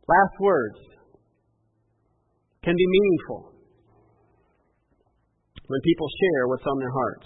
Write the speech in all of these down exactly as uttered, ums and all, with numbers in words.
Last words can be meaningful when people share what's on their hearts.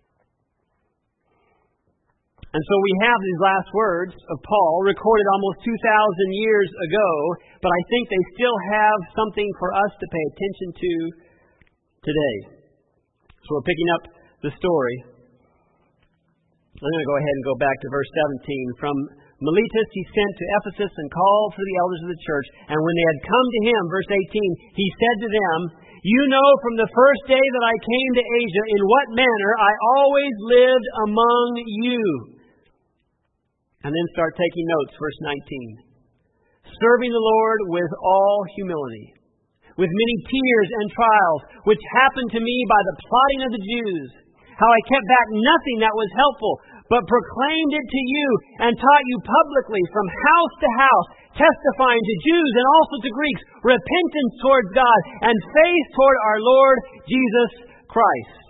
And so we have these last words of Paul recorded almost two thousand years ago, but I think they still have something for us to pay attention to today. So we're picking up the story. I'm going to go ahead and go back to verse seventeen. From Miletus he sent to Ephesus and called for the elders of the church. And when they had come to him, verse eighteen, he said to them, "You know from the first day that I came to Asia in what manner I always lived among you." And then start taking notes, verse nineteen. "Serving the Lord with all humility, with many tears and trials, which happened to me by the plotting of the Jews. How I kept back nothing that was helpful, but proclaimed it to you and taught you publicly from house to house, testifying to Jews and also to Greeks, repentance towards God and faith toward our Lord Jesus Christ."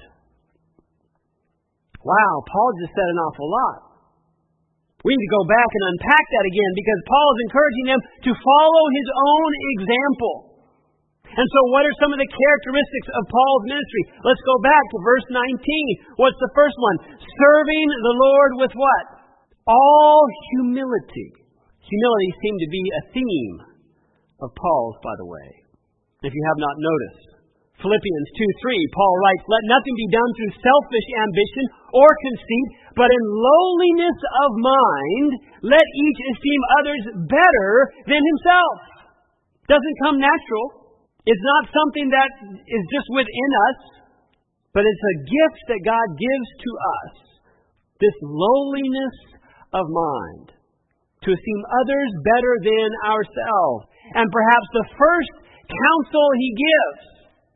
Wow, Paul just said an awful lot. We need to go back and unpack that again because Paul is encouraging them to follow his own example. And so what are some of the characteristics of Paul's ministry? Let's go back to verse nineteen. What's the first one? Serving the Lord with what? All humility. Humility seemed to be a theme of Paul's, by the way, if you have not noticed. Philippians two three, Paul writes, "Let nothing be done through selfish ambition or conceit, but in lowliness of mind, let each esteem others better than himself." Doesn't come natural. It's not something that is just within us, but it's a gift that God gives to us. This lowliness of mind, to esteem others better than ourselves. And perhaps the first counsel he gives,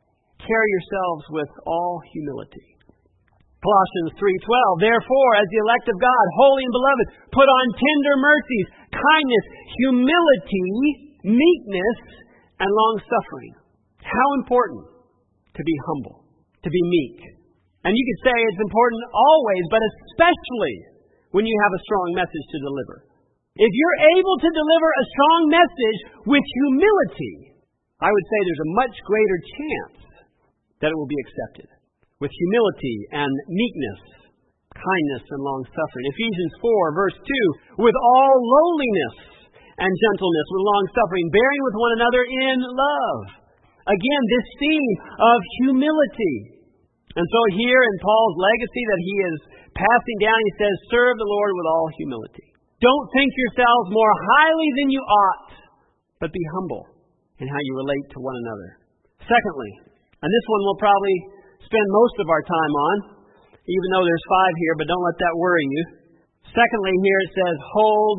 carry yourselves with all humility. Colossians three twelve, "Therefore, as the elect of God, holy and beloved, put on tender mercies, kindness, humility, meekness, and long-suffering." How important to be humble, to be meek. And you could say it's important always, but especially when you have a strong message to deliver. If you're able to deliver a strong message with humility, I would say there's a much greater chance that it will be accepted. With humility and meekness, kindness and long-suffering. Ephesians four, verse two, "With all lowliness and gentleness, with long-suffering, bearing with one another in love." Again, this theme of humility. And so here in Paul's legacy that he is passing down, he says, serve the Lord with all humility. Don't think yourselves more highly than you ought, but be humble in how you relate to one another. Secondly, and this one we'll probably spend most of our time on, even though there's five here, but don't let that worry you. Secondly, here it says, hold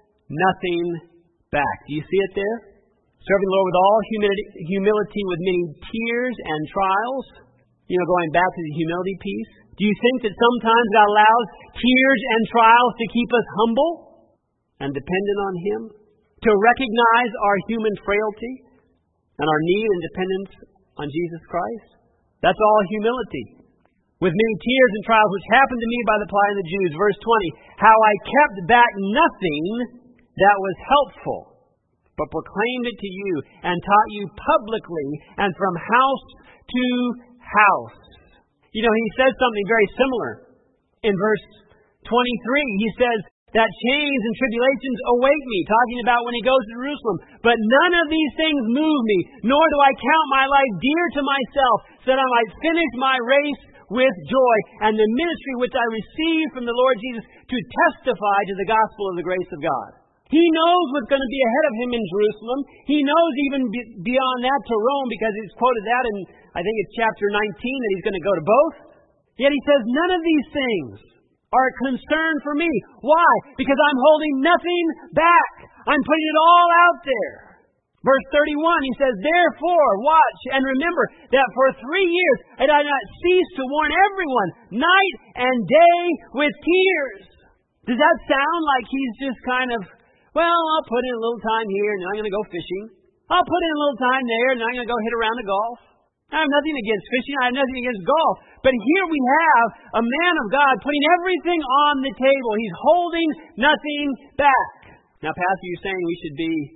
nothing back. Do you see it there? Serving the Lord with all humility, humility with many tears and trials. You know, going back to the humility piece. Do you think that sometimes God allows tears and trials to keep us humble and dependent on Him? To recognize our human frailty and our need and dependence on Jesus Christ? That's all humility. With many tears and trials which happened to me by the plotting of the Jews. Verse twenty, how I kept back nothing that was helpful, but proclaimed it to you and taught you publicly and from house to house. You know, he says something very similar. In verse twenty-three, he says that chains and tribulations await me, talking about when he goes to Jerusalem. But none of these things move me, nor do I count my life dear to myself, so that I might finish my race with joy, and the ministry which I received from the Lord Jesus to testify to the gospel of the grace of God. He knows what's going to be ahead of him in Jerusalem. He knows even beyond that to Rome, because he's quoted that in, I think it's chapter nineteen, that he's going to go to both. Yet he says, none of these things are a concern for me. Why? Because I'm holding nothing back. I'm putting it all out there. Verse thirty-one, he says, therefore, watch and remember that for three years I did not cease to warn everyone, night and day with tears. Does that sound like he's just kind of, well, I'll put in a little time here and then I'm going to go fishing. I'll put in a little time there and then I'm going to go hit around the golf. I have nothing against fishing. I have nothing against golf. But here we have a man of God putting everything on the table. He's holding nothing back. Now, Pastor, you're saying we should be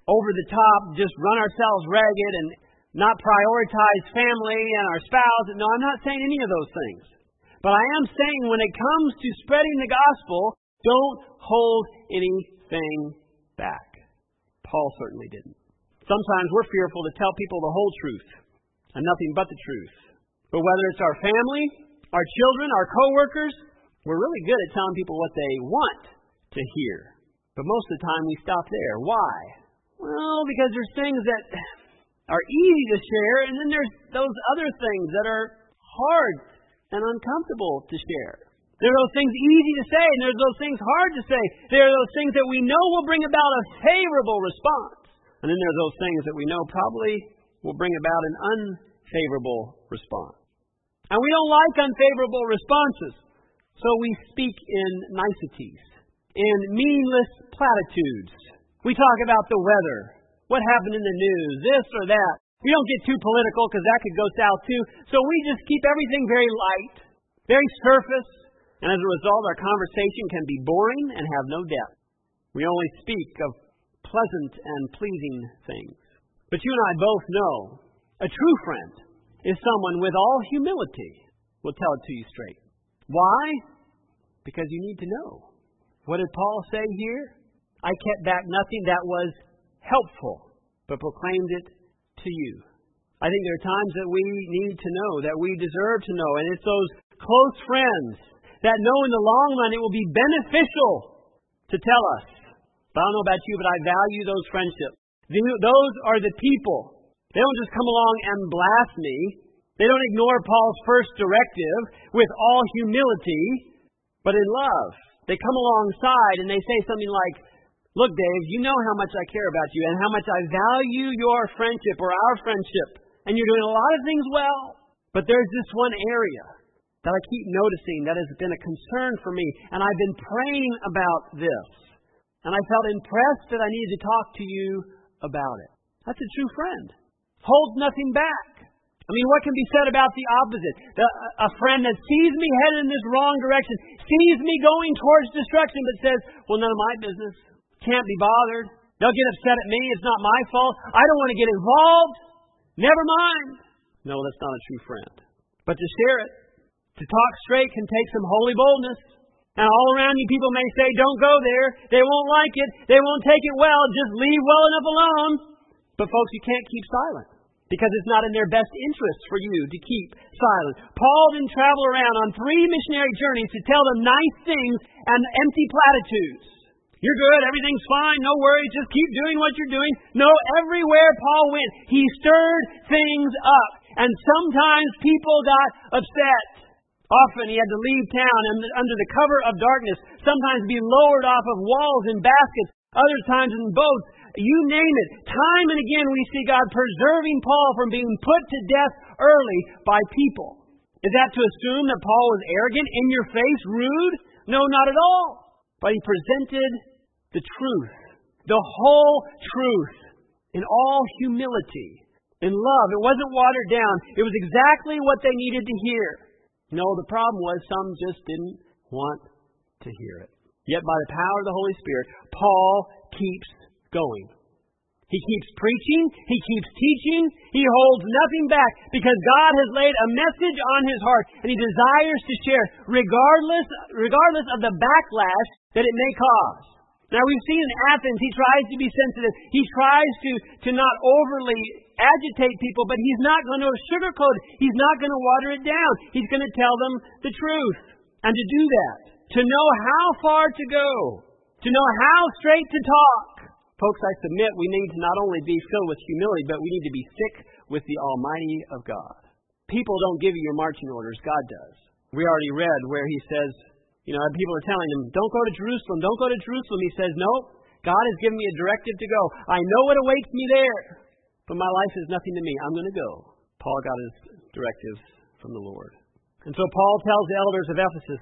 over the top, just run ourselves ragged and not prioritize family and our spouse. No, I'm not saying any of those things. But I am saying when it comes to spreading the gospel, don't hold anything back. Paul certainly didn't. Sometimes we're fearful to tell people the whole truth and nothing but the truth. But whether it's our family, our children, our coworkers, we're really good at telling people what they want to hear. But most of the time we stop there. Why? Well, because there's things that are easy to share, and then there's those other things that are hard and uncomfortable to share. There are those things easy to say, and there's those things hard to say. There are those things that we know will bring about a favorable response. And then there are those things that we know probably will bring about an unfavorable response. And we don't like unfavorable responses. So we speak in niceties, in meaningless platitudes. We talk about the weather, what happened in the news, this or that. We don't get too political because that could go south too. So we just keep everything very light, very surface. And as a result, our conversation can be boring and have no depth. We only speak of pleasant and pleasing things. But you and I both know a true friend is someone with all humility will tell it to you straight. Why? Because you need to know. What did Paul say here? I kept back nothing that was helpful, but proclaimed it to you. I think there are times that we need to know, that we deserve to know, and it's those close friends that know in the long run it will be beneficial to tell us. But I don't know about you, but I value those friendships. Those are the people. They don't just come along and blast me. They don't ignore Paul's first directive with all humility, but in love. They come alongside and they say something like, look, Dave, you know how much I care about you and how much I value your friendship or our friendship. And you're doing a lot of things well, but there's this one area that I keep noticing that has been a concern for me, and I've been praying about this. And I felt impressed that I needed to talk to you about it. That's a true friend. Holds nothing back. I mean, what can be said about the opposite? The, a friend that sees me headed in this wrong direction, sees me going towards destruction, but says, well, none of my business. Can't be bothered. They'll get upset at me. It's not my fault. I don't want to get involved. Never mind. No, that's not a true friend. But to share it, to talk straight can take some holy boldness. And all around you people may say, don't go there. They won't like it. They won't take it well. Just leave well enough alone. But folks, you can't keep silent because it's not in their best interest for you to keep silent. Paul didn't travel around on three missionary journeys to tell them nice things and empty platitudes. You're good. Everything's fine. No worries. Just keep doing what you're doing. No, everywhere Paul went, he stirred things up. And sometimes people got upset. Often he had to leave town and under the cover of darkness, sometimes be lowered off of walls in baskets, other times in boats. You name it. Time and again we see God preserving Paul from being put to death early by people. Is that to assume that Paul was arrogant, in your face, rude? No, not at all. But he presented the truth, the whole truth, in all humility, in love. It wasn't watered down. It was exactly what they needed to hear. No, the problem was some just didn't want to hear it. Yet by the power of the Holy Spirit, Paul keeps going. He keeps preaching. He keeps teaching. He holds nothing back because God has laid a message on his heart and he desires to share regardless, regardless of the backlash that it may cause. Now we've seen in Athens, he tries to be sensitive. He tries to, to not overly agitate people, but he's not going to sugarcoat it. He's not going to water it down. He's going to tell them the truth. And to do that, to know how far to go, to know how straight to talk. Folks, I submit we need to not only be filled with humility, but we need to be thick with the Almighty of God. People don't give you your marching orders. God does. We already read where he says, you know, people are telling him, don't go to Jerusalem, don't go to Jerusalem. He says, no, God has given me a directive to go. I know what awaits me there, but my life is nothing to me. I'm going to go. Paul got his directives from the Lord. And so Paul tells the elders of Ephesus,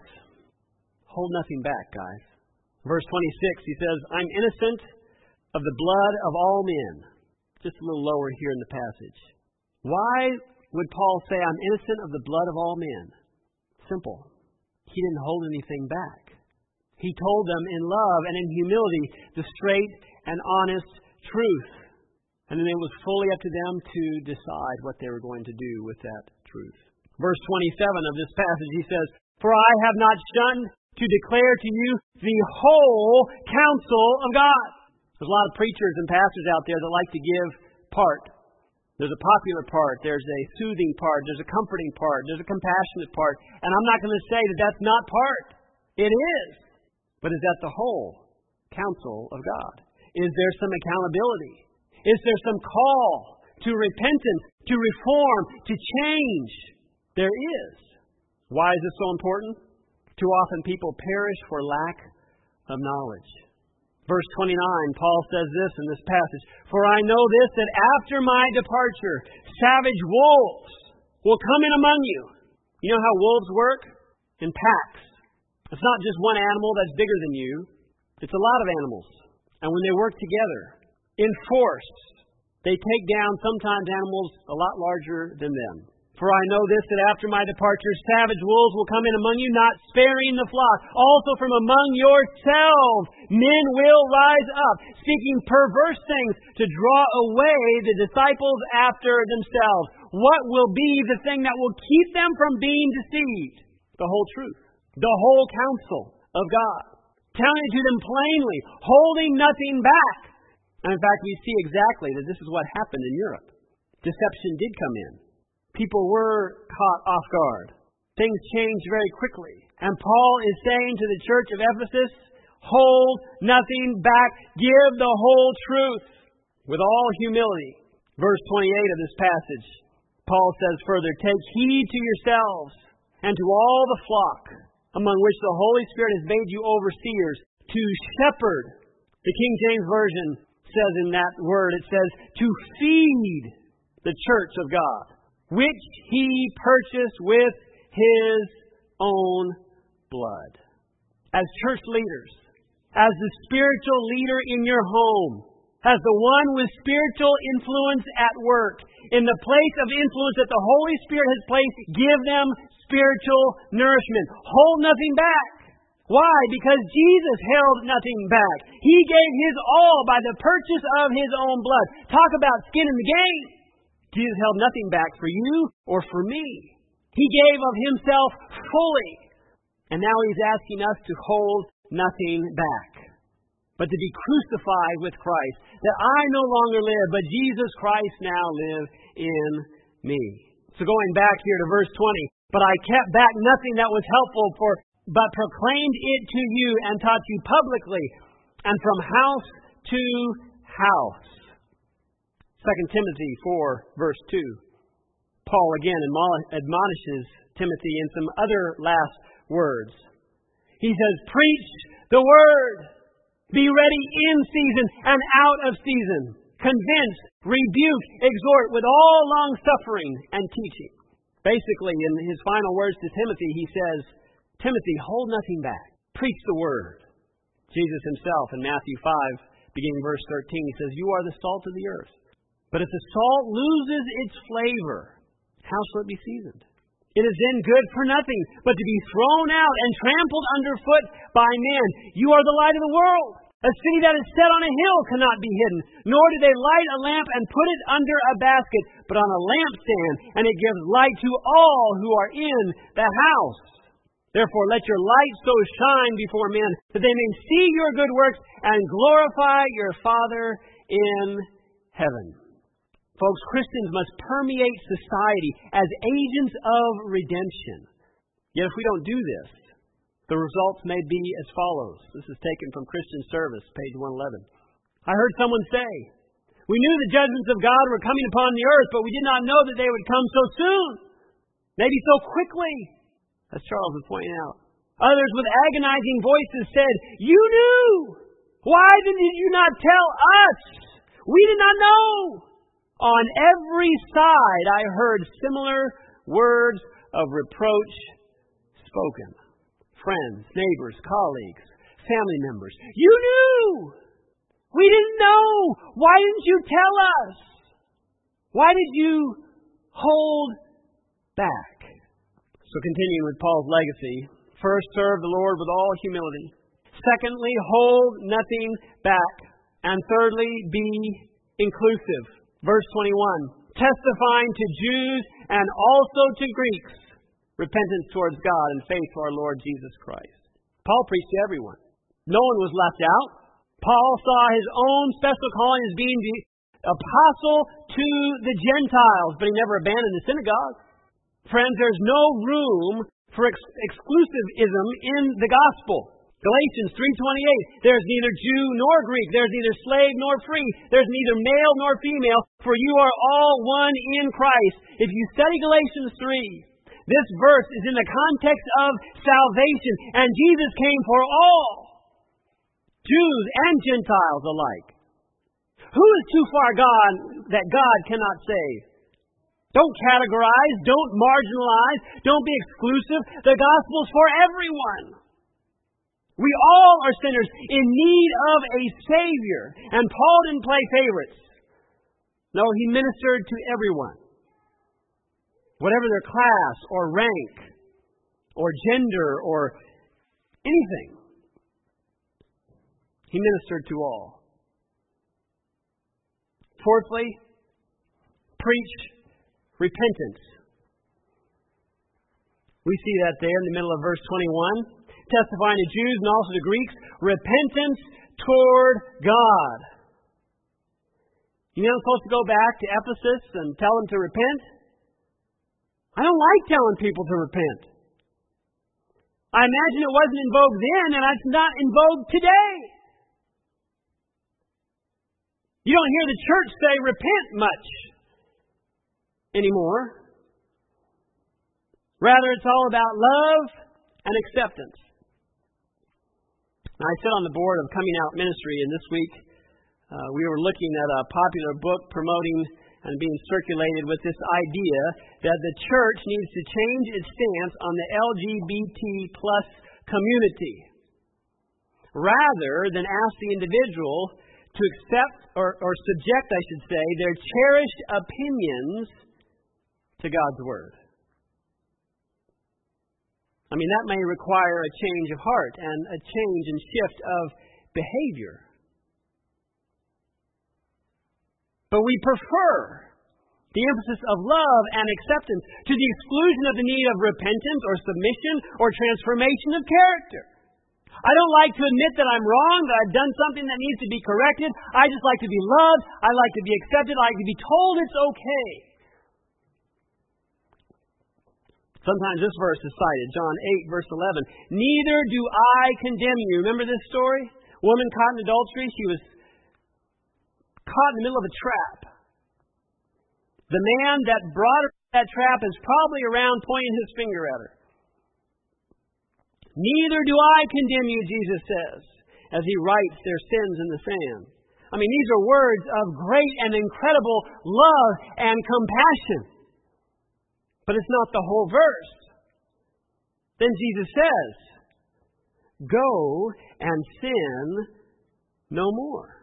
hold nothing back, guys. Verse twenty-six, he says, I'm innocent of the blood of all men. Just a little lower here in the passage. Why would Paul say, I'm innocent of the blood of all men? Simple. He didn't hold anything back. He told them in love and in humility the straight and honest truth. And then it was fully up to them to decide what they were going to do with that truth. Verse twenty-seven of this passage, he says, "For I have not shunned to declare to you the whole counsel of God." There's a lot of preachers and pastors out there that like to give part. There's a popular part, there's a soothing part, there's a comforting part, there's a compassionate part. And I'm not going to say that that's not part. It is. But is that the whole counsel of God? Is there some accountability? Is there some call to repentance, to reform, to change? There is. Why is this so important? Too often people perish for lack of knowledge. Verse twenty-nine, Paul says this in this passage, "For I know this, that after my departure, savage wolves will come in among you." You know how wolves work? In packs. It's not just one animal that's bigger than you. It's a lot of animals. And when they work together, in force, they take down sometimes animals a lot larger than them. "For I know this, that after my departure, savage wolves will come in among you, not sparing the flock. Also from among yourselves, men will rise up, speaking perverse things to draw away the disciples after themselves." What will be the thing that will keep them from being deceived? The whole truth. The whole counsel of God. Telling it to them plainly, holding nothing back. And in fact, we see exactly that this is what happened in Europe. Deception did come in. People were caught off guard. Things changed very quickly. And Paul is saying to the church of Ephesus, hold nothing back. Give the whole truth with all humility. Verse twenty-eight of this passage, Paul says further, "Take heed to yourselves and to all the flock among which the Holy Spirit has made you overseers to shepherd." The King James Version says in that word, it says, "to feed the church of God, which he purchased with his own blood." As church leaders, as the spiritual leader in your home, as the one with spiritual influence at work, in the place of influence that the Holy Spirit has placed, give them spiritual nourishment. Hold nothing back. Why? Because Jesus held nothing back. He gave his all by the purchase of his own blood. Talk about skin in the game. Jesus held nothing back for you or for me. He gave of himself fully. And now he's asking us to hold nothing back, but to be crucified with Christ. That I no longer live, but Jesus Christ now live in me. So going back here to verse twenty, "But I kept back nothing that was helpful, for but proclaimed it to you and taught you publicly, and from house to house." Second Timothy four, verse two. Paul again admonishes Timothy in some other last words. He says, "Preach the word. Be ready in season and out of season. Convince, rebuke, exhort with all long suffering and teaching." Basically, in his final words to Timothy, he says, Timothy, hold nothing back. Preach the word. Jesus himself in Matthew five, beginning verse thirteen, he says, "You are the salt of the earth. But if the salt loses its flavor, how shall it be seasoned? It is then good for nothing, but to be thrown out and trampled underfoot by men. You are the light of the world. A city that is set on a hill cannot be hidden. Nor do they light a lamp and put it under a basket, but on a lampstand, and it gives light to all who are in the house. Therefore let your light so shine before men, that they may see your good works and glorify your Father in heaven." Folks, Christians must permeate society as agents of redemption. Yet if we don't do this, the results may be as follows. This is taken from Christian Service, page one eleven. "I heard someone say, 'We knew the judgments of God were coming upon the earth, but we did not know that they would come so soon, maybe so quickly,' as Charles is pointing out. Others with agonizing voices said, 'You knew! Why then did you not tell us? We did not know!' On every side I heard similar words of reproach spoken. Friends, neighbors, colleagues, family members. 'You knew! We didn't know! Why didn't you tell us? Why did you hold back?'" So continuing with Paul's legacy, first, serve the Lord with all humility. Secondly, hold nothing back. And thirdly, be inclusive. Verse twenty-one, testifying to Jews and also to Greeks, repentance towards God and faith to our Lord Jesus Christ. Paul preached to everyone. No one was left out. Paul saw his own special calling as being the apostle to the Gentiles, but he never abandoned the synagogue. Friends, there's no room for ex- exclusivism in the gospel. Galatians three twenty-eight, there's neither Jew nor Greek, there's neither slave nor free, there's neither male nor female, for you are all one in Christ. If you study Galatians three, this verse is in the context of salvation, and Jesus came for all, Jews and Gentiles alike. Who is too far gone that God cannot save? Don't categorize, don't marginalize, don't be exclusive. The gospel's for everyone. We all are sinners in need of a Savior. And Paul didn't play favorites. No, he ministered to everyone. Whatever their class or rank or gender or anything. He ministered to all. Fourthly, preach repentance. We see that there in the middle of verse twenty-one. Testifying to Jews and also to Greeks, repentance toward God. You know, I'm supposed to go back to Ephesus and tell them to repent? I don't like telling people to repent. I imagine it wasn't in vogue then, and it's not in vogue today. You don't hear the church say repent much anymore. Rather, it's all about love and acceptance. Now, I sit on the board of Coming Out Ministry, and this week uh, we were looking at a popular book promoting and being circulated with this idea that the church needs to change its stance on the L G B T plus community, rather than ask the individual to accept or, or subject, I should say, their cherished opinions to God's Word. I mean, that may require a change of heart and a change and shift of behavior. But we prefer the emphasis of love and acceptance to the exclusion of the need of repentance or submission or transformation of character. I don't like to admit that I'm wrong, that I've done something that needs to be corrected. I just like to be loved. I like to be accepted. I like to be told it's okay. Sometimes this verse is cited, John eight, verse eleven. Neither do I condemn you. Remember this story? Woman caught in adultery. She was caught in the middle of a trap. The man that brought her to that trap is probably around pointing his finger at her. Neither do I condemn you, Jesus says, as he writes their sins in the sand. I mean, these are words of great and incredible love and compassion. But it's not the whole verse. Then Jesus says, go and sin no more.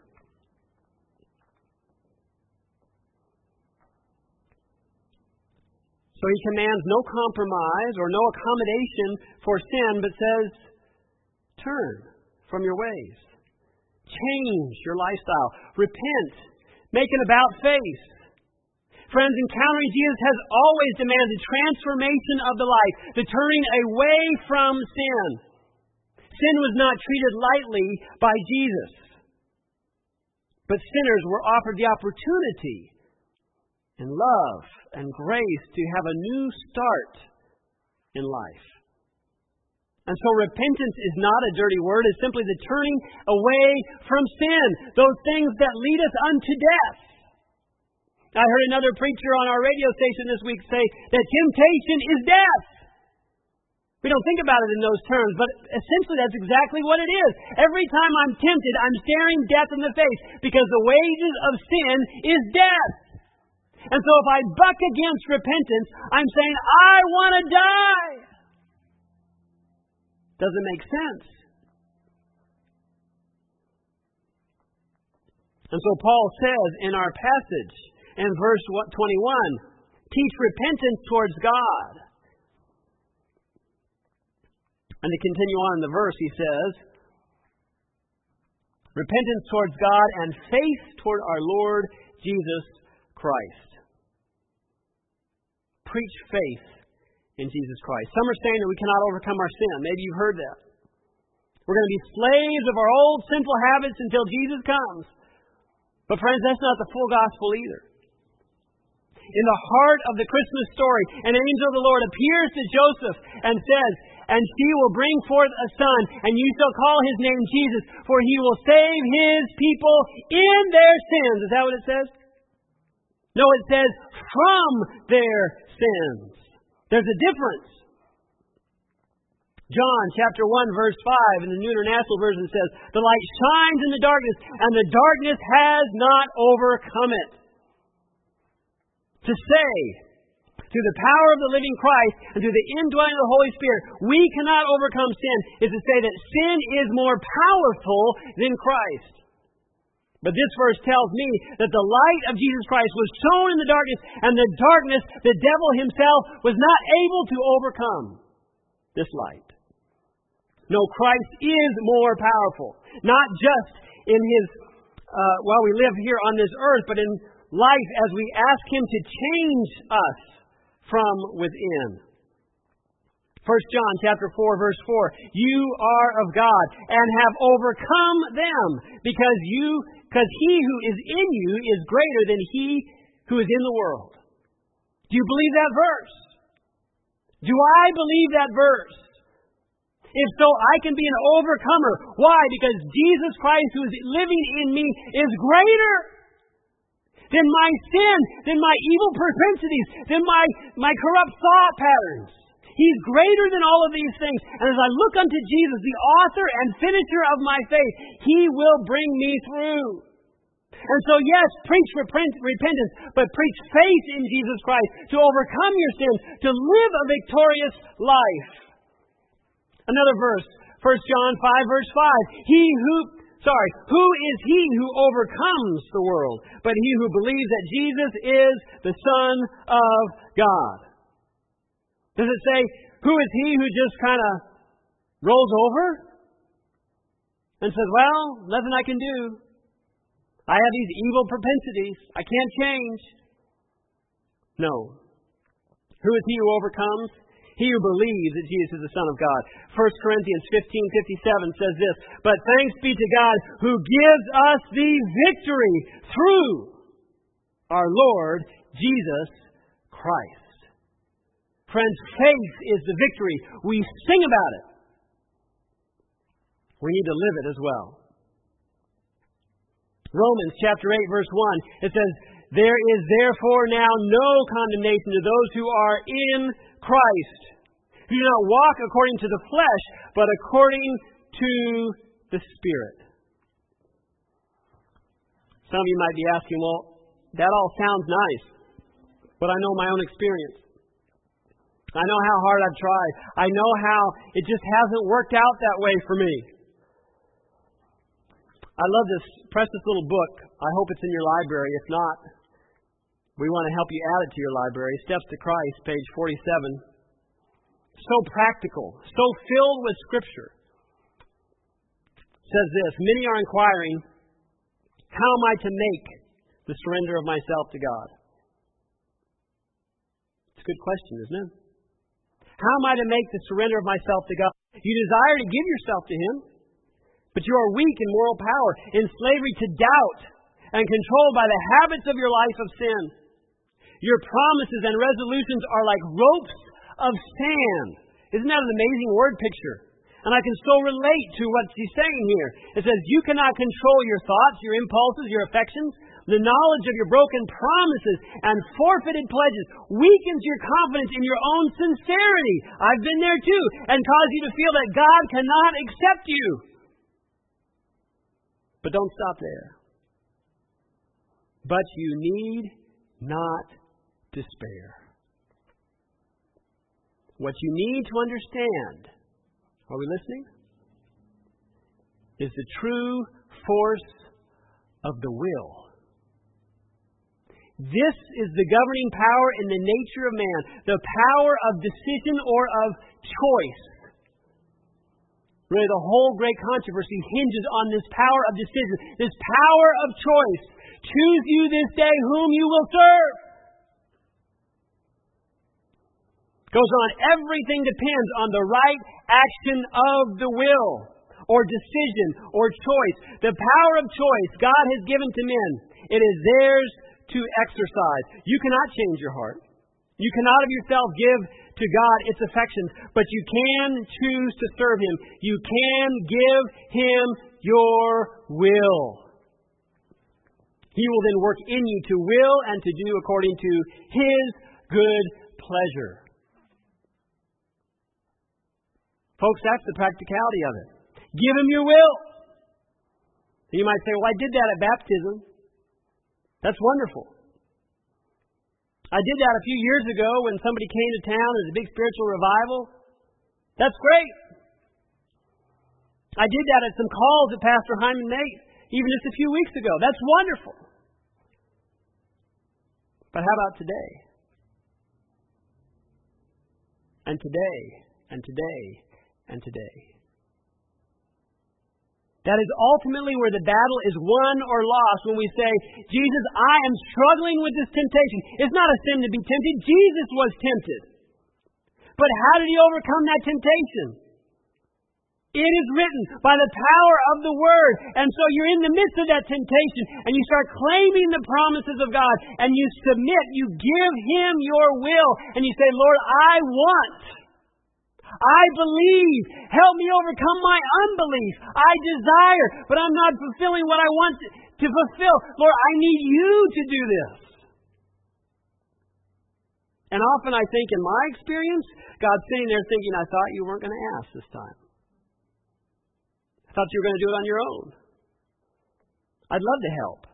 So he commands no compromise or no accommodation for sin, but says, turn from your ways. Change your lifestyle. Repent. Make an about face. Friends, encountering Jesus has always demanded transformation of the life, the turning away from sin. Sin was not treated lightly by Jesus, but sinners were offered the opportunity in love and grace to have a new start in life. And so repentance is not a dirty word. It's simply the turning away from sin, those things that lead us unto death. I heard another preacher on our radio station this week say that temptation is death. We don't think about it in those terms, but essentially that's exactly what it is. Every time I'm tempted, I'm staring death in the face because the wages of sin is death. And so if I buck against repentance, I'm saying, I want to die. Doesn't make sense. And so Paul says in our passage, in verse twenty-one, teach repentance towards God. And to continue on in the verse, he says, repentance towards God and faith toward our Lord Jesus Christ. Preach faith in Jesus Christ. Some are saying that we cannot overcome our sin. Maybe you've heard that. We're going to be slaves of our old sinful habits until Jesus comes. But friends, that's not the full gospel either. In the heart of the Christmas story, an angel of the Lord appears to Joseph and says, "And she will bring forth a son, and you shall call his name Jesus, for he will save his people in their sins." Is that what it says? No, it says from their sins. There's a difference. John chapter one verse five in the New International Version says, "The light shines in the darkness, and the darkness has not overcome it." To say, through the power of the living Christ and through the indwelling of the Holy Spirit, we cannot overcome sin, is to say that sin is more powerful than Christ. But this verse tells me that the light of Jesus Christ was sown in the darkness, and the darkness, the devil himself, was not able to overcome this light. No, Christ is more powerful. Not just in His, uh, while we live here on this earth, but in life as we ask Him to change us from within. First John chapter four verse four. "You are of God and have overcome them, because you, because He who is in you is greater than he who is in the world." Do you believe that verse? Do I believe that verse? If so, I can be an overcomer. Why? Because Jesus Christ, who is living in me, is greater than my sin, than my evil propensities, than my, my corrupt thought patterns. He's greater than all of these things. And as I look unto Jesus, the author and finisher of my faith, He will bring me through. And so, yes, preach repentance, but preach faith in Jesus Christ to overcome your sins, to live a victorious life. Another verse, First John five verse five. He who... Sorry, who is he who overcomes the world, but he who believes that Jesus is the Son of God? Does it say, who is he who just kind of rolls over and says, "Well, nothing I can do. I have these evil propensities. I can't change"? No. Who is he who overcomes? He who believes that Jesus is the Son of God. First Corinthians fifteen fifty-seven says this, "But thanks be to God who gives us the victory through our Lord Jesus Christ." Friends, faith is the victory. We sing about it. We need to live it as well. Romans chapter eight verse one, it says, "There is therefore now no condemnation to those who are in Christ, who do not walk according to the flesh, but according to the Spirit." Some of you might be asking, well, that all sounds nice, but I know my own experience. I know how hard I've tried. I know how it just hasn't worked out that way for me. I love this precious little book. I hope it's in your library. If not, we want to help you add it to your library. Steps to Christ, page forty-seven. So practical, so filled with Scripture. It says this, "Many are inquiring, how am I to make the surrender of myself to God?" It's a good question, isn't it? How am I to make the surrender of myself to God? You desire to give yourself to Him, but you are weak in moral power, in slavery to doubt, and controlled by the habits of your life of sin. Your promises and resolutions are like ropes of sand. Isn't that an amazing word picture? And I can so relate to what she's saying here. It says, you cannot control your thoughts, your impulses, your affections. The knowledge of your broken promises and forfeited pledges weakens your confidence in your own sincerity. I've been there too. And cause you to feel that God cannot accept you. But don't stop there. But you need not despair. What you need to understand, are we listening? Is the true force of the will. This is the governing power in the nature of man, the power of decision or of choice. Really, the whole great controversy hinges on this power of decision, this power of choice Choose you this day whom you will serve. Goes on, everything depends on the right action of the will, or decision, or choice. The power of choice God has given to men. It is theirs to exercise. You cannot change your heart. You cannot of yourself give to God its affections, but you can choose to serve Him. You can give Him your will. He will then work in you to will and to do according to His good pleasure. Folks, that's the practicality of it. Give Him your will. You might say, well, I did that at baptism. That's wonderful. I did that a few years ago when somebody came to town. There was a big spiritual revival. That's great. I did that at some calls that Pastor Hyman made, even just a few weeks ago. That's wonderful. But how about today? And today, and today, and today. That is ultimately where the battle is won or lost when we say, Jesus, I am struggling with this temptation. It's not a sin to be tempted. Jesus was tempted. But how did He overcome that temptation? It is written by the power of the Word. And so you're in the midst of that temptation and you start claiming the promises of God and you submit, you give Him your will and you say, Lord, I want. I believe. Help me overcome my unbelief. I desire, but I'm not fulfilling what I want to fulfill. Lord, I need you to do this. And often I think in my experience, God's sitting there thinking, I thought you weren't going to ask this time. I thought you were going to do it on your own. I'd love to help.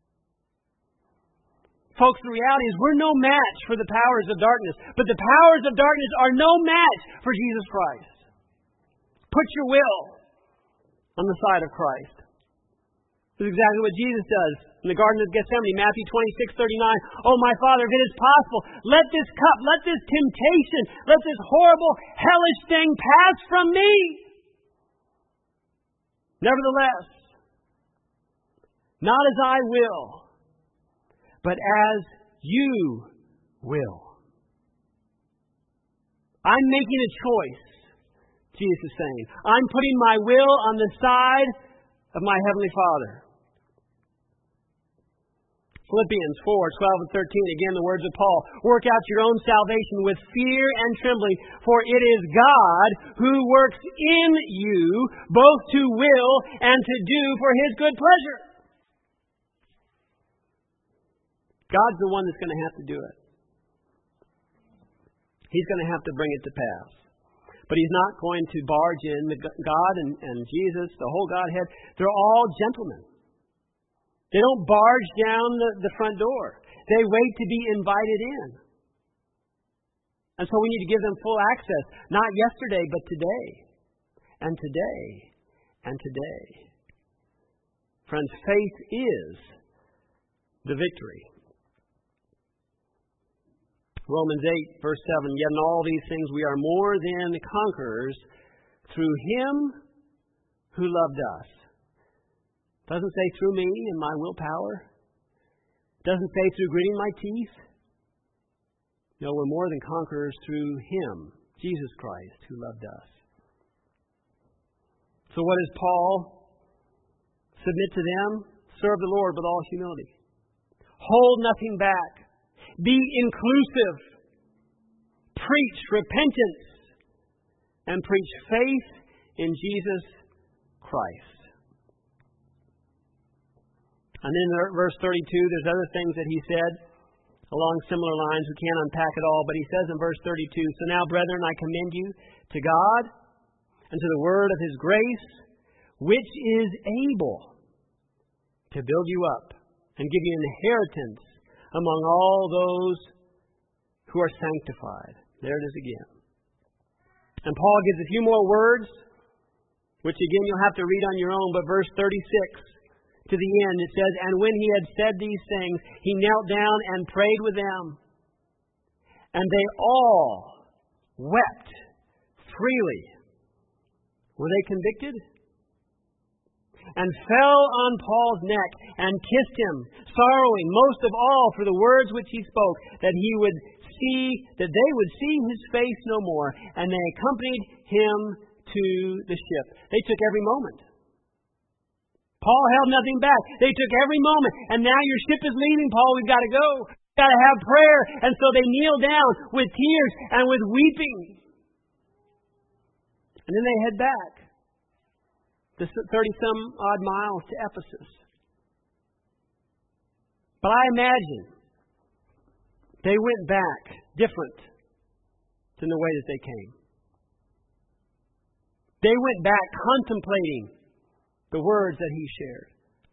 Folks, the reality is we're no match for the powers of darkness. But the powers of darkness are no match for Jesus Christ. Put your will on the side of Christ. This is exactly what Jesus does in the Garden of Gethsemane, Matthew twenty-six thirty-nine. Oh, my Father, if it is possible, let this cup, let this temptation, let this horrible, hellish thing pass from me. Nevertheless, not as I will, but as you will. I'm making a choice, Jesus is saying. I'm putting my will on the side of my Heavenly Father. Philippians four, twelve and thirteen, again the words of Paul. Work out your own salvation with fear and trembling, for it is God who works in you both to will and to do for His good pleasure. God's the one that's going to have to do it. He's going to have to bring it to pass. But He's not going to barge in. The God and, and Jesus, the whole Godhead, they're all gentlemen. They don't barge down the, the front door. They wait to be invited in. And so we need to give them full access. Not yesterday, but today. And today. And today. Friends, faith is the victory. Romans eight, verse seven, yet in all these things we are more than conquerors through Him who loved us. Doesn't say through me and my willpower. Doesn't say through gritting my teeth. No, we're more than conquerors through Him, Jesus Christ, who loved us. So what does Paul submit to them? Serve the Lord with all humility. Hold nothing back. Be inclusive. Preach repentance. And preach faith in Jesus Christ. And then in verse thirty-two, there's other things that he said along similar lines. We can't unpack it all, but he says in verse thirty-two, so now, brethren, I commend you to God and to the word of His grace, which is able to build you up and give you an inheritance among all those who are sanctified. There it is again. And Paul gives a few more words, which again you'll have to read on your own, but verse thirty-six to the end, it says, and when he had said these things, he knelt down and prayed with them. And they all wept freely. Were they convicted? and fell on Paul's neck and kissed him, sorrowing most of all for the words which he spoke, that he would see, that they would see his face no more. And they accompanied him to the ship. They took every moment. Paul held nothing back. They took every moment. And now your ship is leaving, Paul. We've got to go. We've got to have prayer. And so they kneel down with tears and with weeping. And then they head back the thirty-some odd miles to Ephesus. But I imagine they went back different than the way that they came. They went back contemplating the words that he shared.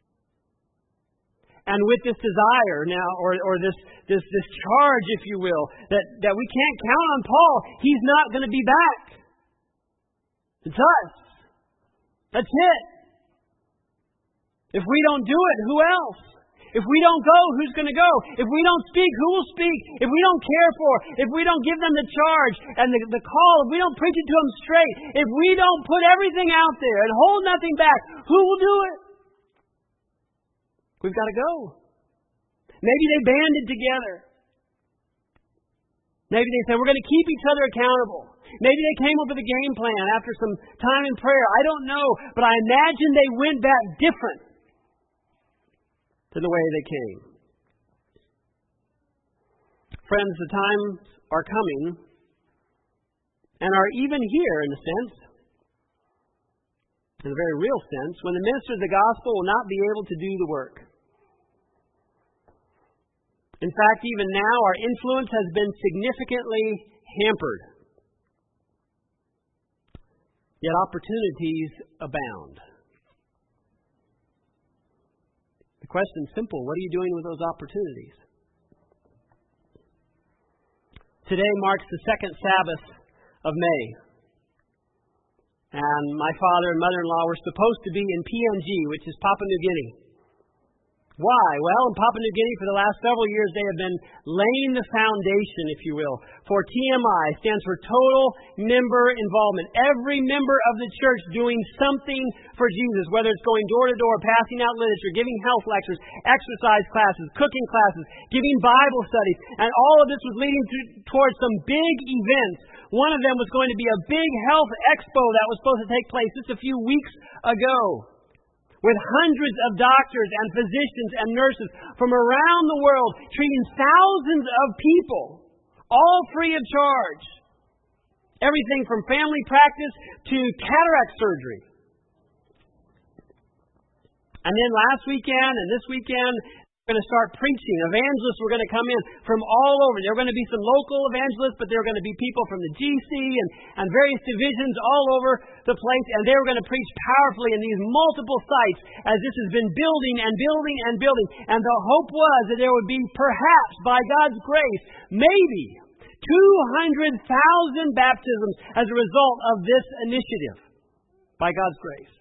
And with this desire now, or, or this, this, this charge, if you will, that, that we can't count on Paul. He's not going to be back. It's us. That's it. If we don't do it, who else? If we don't go, who's going to go? If we don't speak, who will speak? If we don't care for, if we don't give them the charge and the, the call, if we don't preach it to them straight, if we don't put everything out there and hold nothing back, who will do it? We've got to go. Maybe they banded together. Maybe they said, we're going to keep each other accountable. Maybe they came up with a game plan after some time in prayer. I don't know. But I imagine they went back different than the way they came. Friends, the times are coming and are even here in a sense, in a very real sense, when the minister of the gospel will not be able to do the work. In fact, even now, our influence has been significantly hampered. Yet opportunities abound. The question is simple. What are you doing with those opportunities? Today marks the second Sabbath of May. And my father and mother-in-law were supposed to be in P N G, which is Papua New Guinea. Why? Well, in Papua New Guinea for the last several years they have been laying the foundation, if you will, for T M I. Stands for Total Member Involvement. Every member of the church doing something for Jesus, whether it's going door to door, passing out literature, giving health lectures, exercise classes, cooking classes, giving Bible studies. And all of this was leading to, towards some big events. One of them was going to be a big health expo that was supposed to take place just a few weeks ago, with hundreds of doctors and physicians and nurses from around the world treating thousands of people, all free of charge. Everything from family practice to cataract surgery. And then last weekend and this weekend, we're going to start preaching. Evangelists were going to come in from all over. There are going to be some local evangelists, but there are going to be people from the G C and, and various divisions all over the place, and they were going to preach powerfully in these multiple sites as this has been building and building and building. And the hope was that there would be perhaps, by God's grace, maybe two hundred thousand baptisms as a result of this initiative, by God's grace.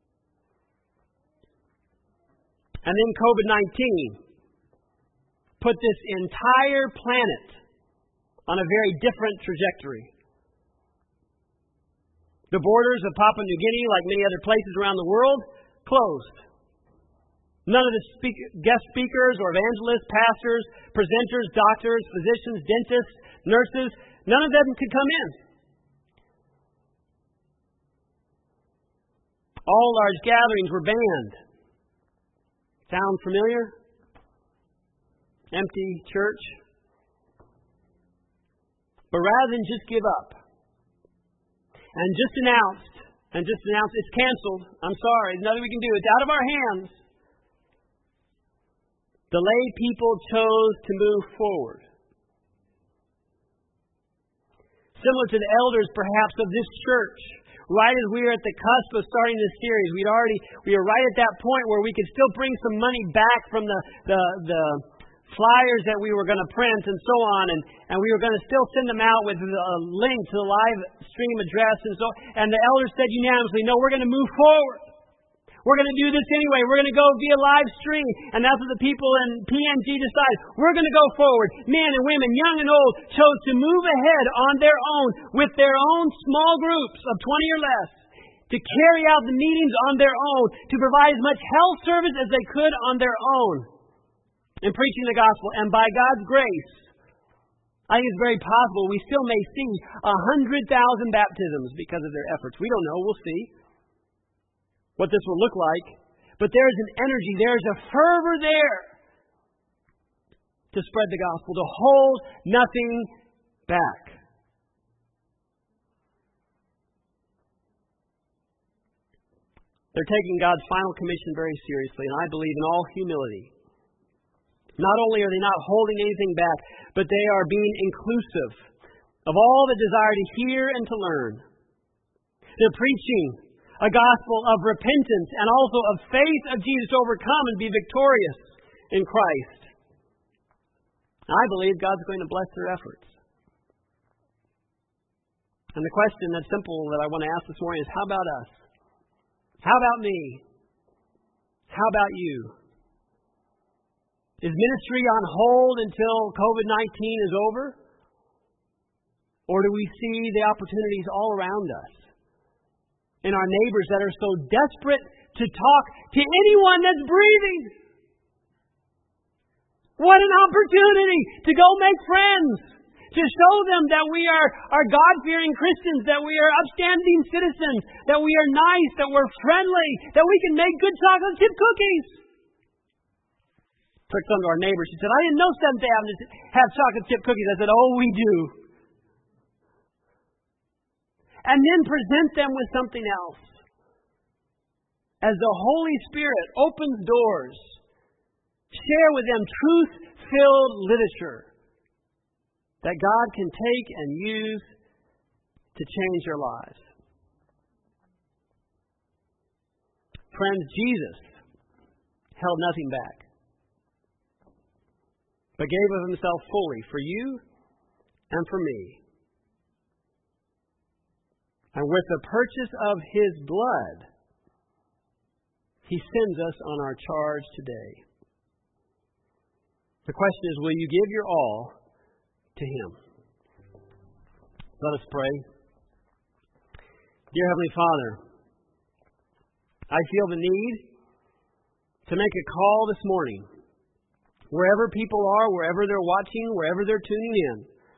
And then COVID nineteen put this entire planet on a very different trajectory. The borders of Papua New Guinea, like many other places around the world, closed. None of the speak, guest speakers or evangelists, pastors, presenters, doctors, physicians, dentists, nurses, none of them could come in. All large gatherings were banned. Sound familiar? Empty church. But rather than just give up and just announced and just announce it's canceled, I'm sorry, there's nothing we can do, it's out of our hands, the lay people chose to move forward. Similar to the elders, perhaps, of this church. Right as we were at the cusp of starting this series, we'd already we were right at that point where we could still bring some money back from the the, the flyers that we were going to print and so on, and, and we were going to still send them out with a link to the live stream address and so. And the elders said unanimously, "No, we're going to move forward. We're going to do this anyway. We're going to go via live stream." And that's what the people in P N G decided. We're going to go forward. Men and women, young and old, chose to move ahead on their own with their own small groups of twenty or less to carry out the meetings on their own, to provide as much health service as they could on their own in preaching the gospel. And by God's grace, I think it's very possible we still may see a hundred thousand baptisms because of their efforts. We don't know. We'll see what this will look like. But there's an energy, there's a fervor there to spread the gospel, to hold nothing back. They're taking God's final commission very seriously, and I believe in all humility. Not only are they not holding anything back, but they are being inclusive of all that desire to hear and to learn. They're preaching a gospel of repentance and also of faith of Jesus to overcome and be victorious in Christ. I believe God's going to bless their efforts. And the question that's simple that I want to ask this morning is, how about us? How about me? How about you? Is ministry on hold until covid nineteen is over? Or do we see the opportunities all around us? In our neighbors that are so desperate to talk to anyone that's breathing. What an opportunity to go make friends. To show them that we are, are God-fearing Christians, that we are upstanding citizens, that we are nice, that we're friendly, that we can make good chocolate chip cookies. Took some to our neighbor. She said, I didn't know Seventh-day Adventists have chocolate chip cookies. I said, oh, we do. And then present them with something else. As the Holy Spirit opens doors, share with them truth-filled literature that God can take and use to change their lives. Friends, Jesus held nothing back, but gave of himself fully for you and for me. And with the purchase of his blood, he sends us on our charge today. The question is, will you give your all to him? Let us pray. Dear Heavenly Father, I feel the need to make a call this morning. Wherever people are, wherever they're watching, wherever they're tuning in.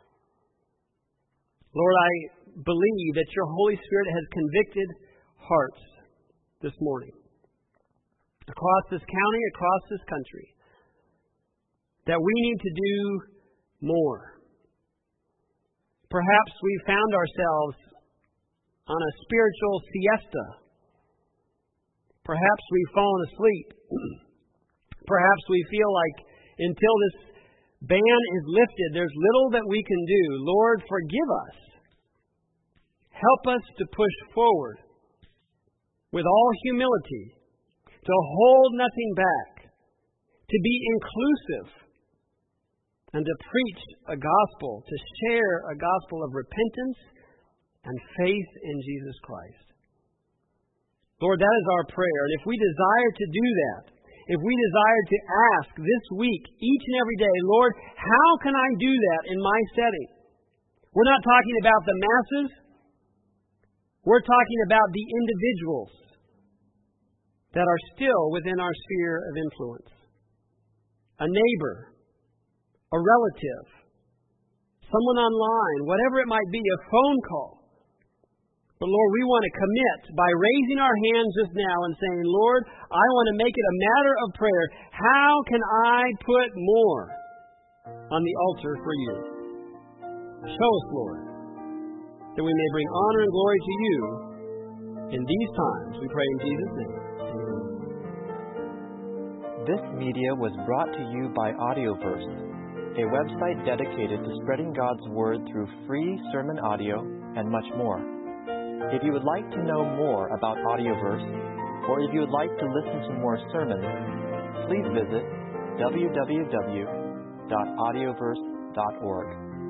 Lord, I believe that your Holy Spirit has convicted hearts this morning. Across this county, across this country. That we need to do more. Perhaps we found ourselves on a spiritual siesta. Perhaps we've fallen asleep. Perhaps we feel like until this ban is lifted, there's little that we can do. Lord, forgive us. Help us to push forward with all humility, to hold nothing back, to be inclusive, and to preach a gospel, to share a gospel of repentance and faith in Jesus Christ. Lord, that is our prayer. And if we desire to do that, if we desire to ask this week, each and every day, Lord, how can I do that in my setting? We're not talking about the masses. We're talking about the individuals that are still within our sphere of influence. A neighbor, a relative, someone online, whatever it might be, a phone call. But Lord, we want to commit by raising our hands just now and saying, Lord, I want to make it a matter of prayer. How can I put more on the altar for you? Show us, Lord, that we may bring honor and glory to you in these times. We pray in Jesus' name. Amen. This media was brought to you by Audioverse, a website dedicated to spreading God's Word through free sermon audio and much more. If you would like to know more about Audioverse, or if you would like to listen to more sermons, please visit w w w dot audioverse dot org.